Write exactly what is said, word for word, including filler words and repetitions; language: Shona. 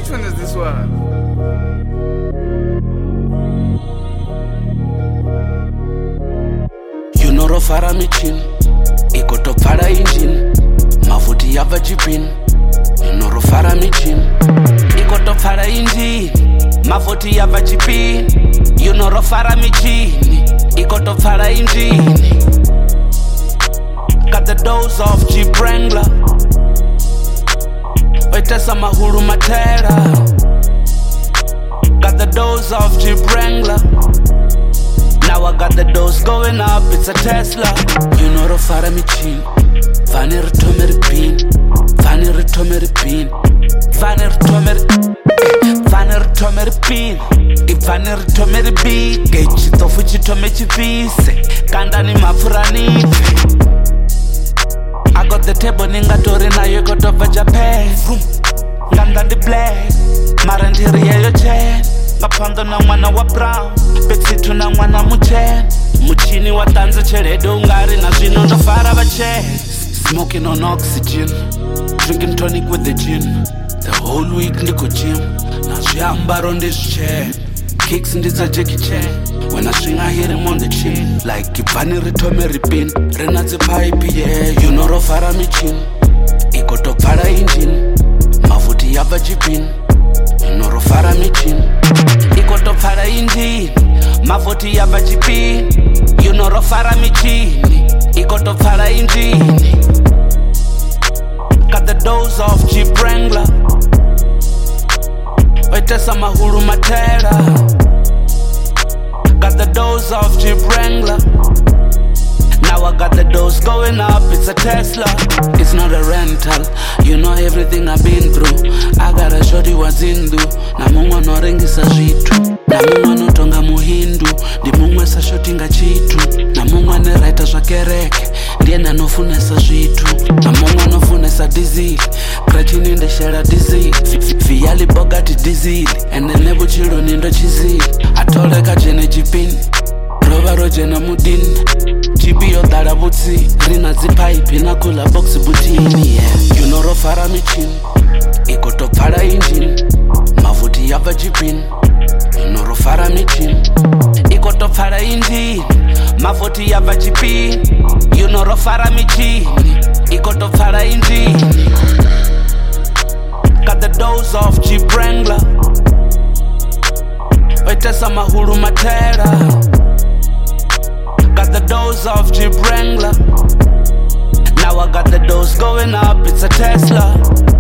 Which one is this one? You know rofara michin ikotopfara engine mafuti yabva chipini. You know rofara michin ikotopfara engine mafuti yabva chipini. You know rofara michin ikotopfara engine. Got the dose of Jeep Wrangler oitesa mahulu matera. Got the dose of Jeep Wrangler. Now I got the dose going up, it's a Tesla. You know rofara michin vane ritomeri pin vane ritomeri pin vane ritomeri vane ritomeri pin ivane ritomeri bige chitofu chitome chivise kandani mapfuranise. I got the table ningatori nayo ikotobva Japan ngandandi black mara ndiri yeyo chen ngapanga na mwana wa brown betsitu na mwana muchen muchini watanza chelede ungari na zvino ndofara vachen. Smoking on oxygen, drinking tonic with the gin. The whole week ndiko gym na zviambaro ndezvichen. Kicks ndidza Jackie Chan when I swing I hit him on the chin like ibvani ritome ripin rinatse pipe. Yeah, you know rofara michin ikotopfara engine mafuti yabva chipini. You know rofara michin ikotopfara engine mafuti yabva chipini. You know rofara michin ikotopfara engine. Got the dose of Jeep Wrangler oitesa mahulu matera. Got the dose of Jeep Wrangler. Now I got the dose going up, it's a Tesla. It's not a rental, you know everything I've been through. I got a shorty wazindu na mumwe anorengesa zvitu na mumwe anotonga muhindu ndi mumwe sashotinga chitu na mumwe aneraita zvakereke ndiye ndanofunesa zvitu na mumwe anofunesa dizili krachini ndeshera dizili viyali bogati dizili ende nebuchiloni ndochizili atoleka jene chipini rova rojena mudini chipi yodhara butsi rina dzipaipi nakula box butini. Yeah, you know rofara michin ikotopfara engine mafuti yabva chipini. You know rofara michin ikotopfara engine mafuti yabva chipini. You know rofara michin ikotopfara engine. Got the dose of Jeep Wrangler oitesa mahulu matera. Got the dose of Jeep Wrangler. Now I got the dose going up, it's a Tesla.